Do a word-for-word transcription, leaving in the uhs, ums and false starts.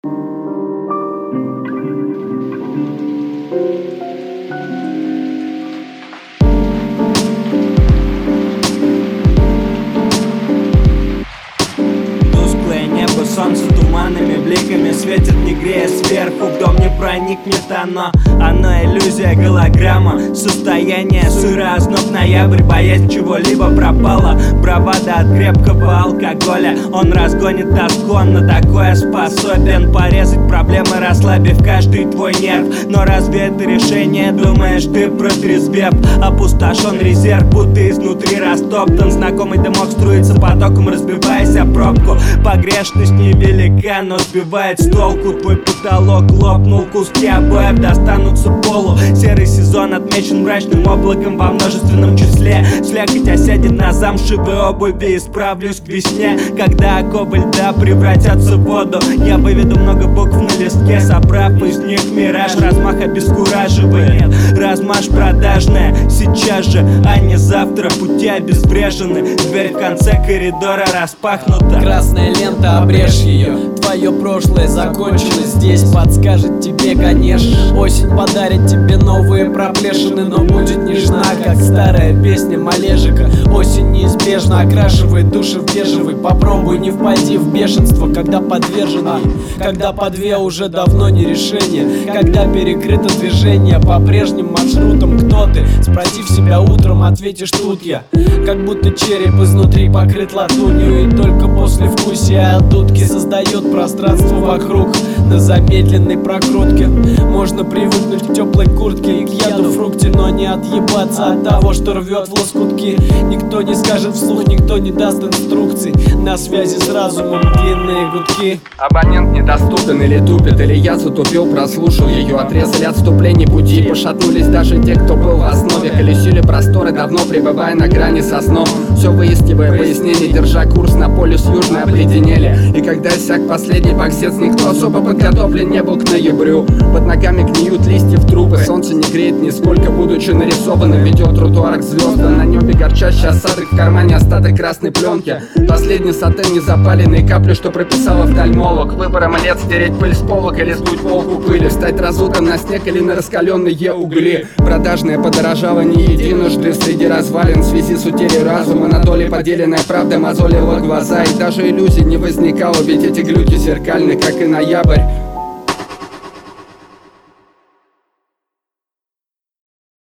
Тусклое небо, солнце туманными бликами светит, не грея сверху. В дом не проникнет оно, оно иллюзия, голограмма. Состояние сыра, озноб, ноябрь, боязнь чего-либо пропала. Бравада от крепкого алкоголя, он разгонит тоску, он на такое способен порезать проблемы, расслабив каждый твой нерв. Но разве это решение, думаешь ты, протрезвев? Опустошен резерв, будто изнутри растоптан. Знакомый дымок струится потоком, разбиваясь о пробку. Погрешность невелика, но сбивает с толку. Твой потолок лопнул, куски обоев достанутся полу. Серый сезон отмечен мрачным облаком во множественном числе. Слякоть осядет на замшевой обуви. Исправлюсь к весне, когда оковы льда превратятся в воду. Я выведу много букв на листке, собрав из них мираж. Размах обескураживает, размашь продажная сейчас же, а не завтра. Пути обезврежены, дверь в конце коридора распахнута. Красная лента, обрежь ее. Твое прошлое закончилось здесь, подскажет тебе, конечно. Осень подарит тебе новые проплешины, но будет нежна, как старая песня Малежика. Осень неизбежно окрашивает души в бежевый. Попробуй не впади в бешенство, когда подвержена, когда по две уже давно не решение, когда перекрыто движение по прежним маршрутам. Кто ты? Спросив себя утром, ответишь: тут я. Как будто череп изнутри покрыт латунью, и только послевкусие от дудки создает пространство вокруг. На замедленной прокрутке можно привыкнуть к теплой куртке и к яду в фрукте, но не отъебаться от того, что рвет в лоскутки. Никто не скажет вслух, никто не даст инструкций. На связи с разумом длинные гудки. Абонент недоступен или тупит, или я затупил, прослушал ее. Отрезали отступлений пути, пошатнулись даже те, кто был в основе. Колесили просторы, давно пребывая на грани со сном. Все выяснивая пояснений, держа курс на полюс южный, обледенели. И когда иссяк последний боксец, никто особо подготовлен не был к ноябрю. Под ногами гниют листья в трубы, солнце не греет нисколько, будучи нарисованным. Ведет тротуар к звездам, на небе горчащий осадок, в кармане остаток красной пленки. Последний сатен, незапаленные капли, что прописал офтальмолог. Выбором лет стереть пыль с полок или сдуть волку пыли, встать разутым на снег или на раскаленные угли. Продажное подорожало не единожды среди развалин в связи с утерей разума. На доли поделенная правда мозолила глаза, и даже иллюзий не возникало, ведь эти глюки зеркальны, как и ноябрь.